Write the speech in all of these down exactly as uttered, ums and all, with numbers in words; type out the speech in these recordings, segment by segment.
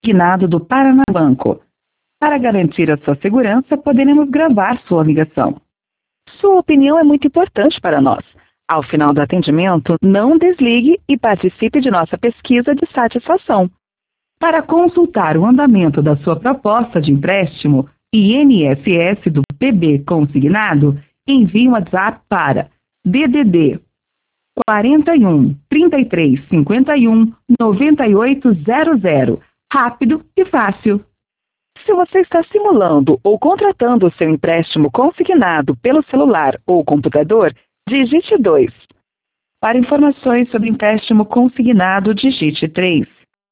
consignado do Paraná Banco. Para garantir a sua segurança, poderemos gravar sua ligação. Sua opinião é muito importante para nós. Ao final do atendimento, não desligue e participe de nossa pesquisa de satisfação. Para consultar o andamento da sua proposta de empréstimo I N S S do P B consignado, envie um WhatsApp para D D D quarenta e um, trinta e três, cinquenta e um, noventa e oito zero zero. Rápido e fácil. Se você está simulando ou contratando o seu empréstimo consignado pelo celular ou computador, digite dois. Para informações sobre empréstimo consignado, digite três.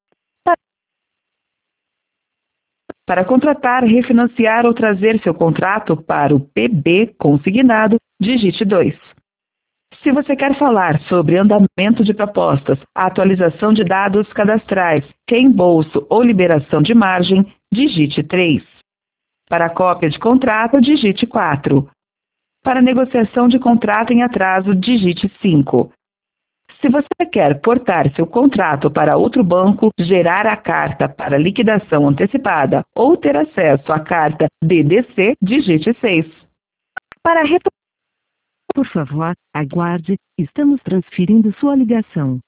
Para contratar, refinanciar ou trazer seu contrato para o P B consignado, digite dois. Se você quer falar sobre andamento de propostas, atualização de dados cadastrais, reembolso ou liberação de margem, digite três. Para cópia de contrato, digite quatro. Para negociação de contrato em atraso, digite cinco. Se você quer portar seu contrato para outro banco, gerar a carta para liquidação antecipada ou ter acesso à carta D D C, digite seis. Para retornar, por favor, aguarde, estamos transferindo sua ligação.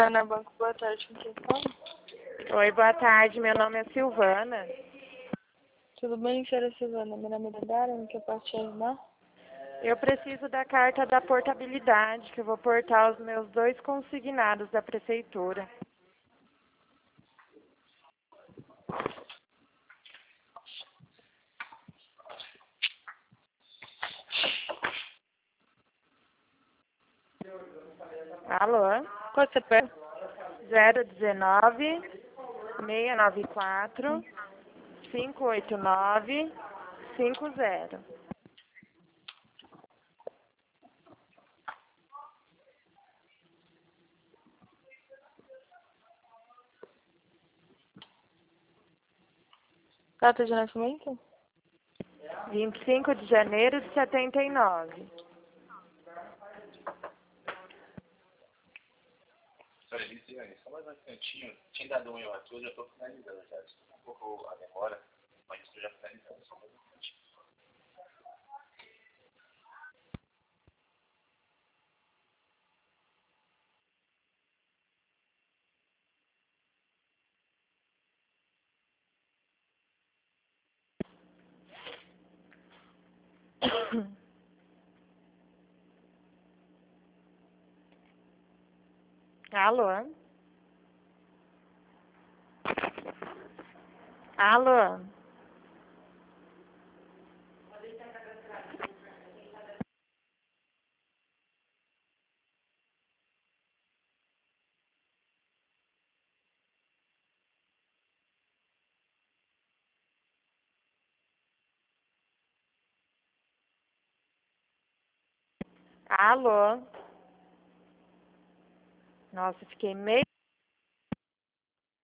Silvana Banco, boa tarde, com quem fala? Oi, boa tarde, meu nome é Silvana. Tudo bem, senhora Silvana? Meu nome é Dara, em que eu posso te ajudar? Eu preciso da carta da portabilidade, que eu vou portar os meus dois consignados da prefeitura. Alô? Qual você pega? zero dezenove, seiscentos e noventa e quatro, quinhentos e oitenta e nove, cinquenta. Data de nascimento? vinte e cinco de janeiro de setenta e nove. Olha, Lisiane, só mais um instantinho. Tinha dado um erro aqui, eu já estou finalizando já. Desculpa um pouco a demora, mas estou já finalizando. Só mais um instantinho. Alô? Alô? Alô? Nossa, fiquei meio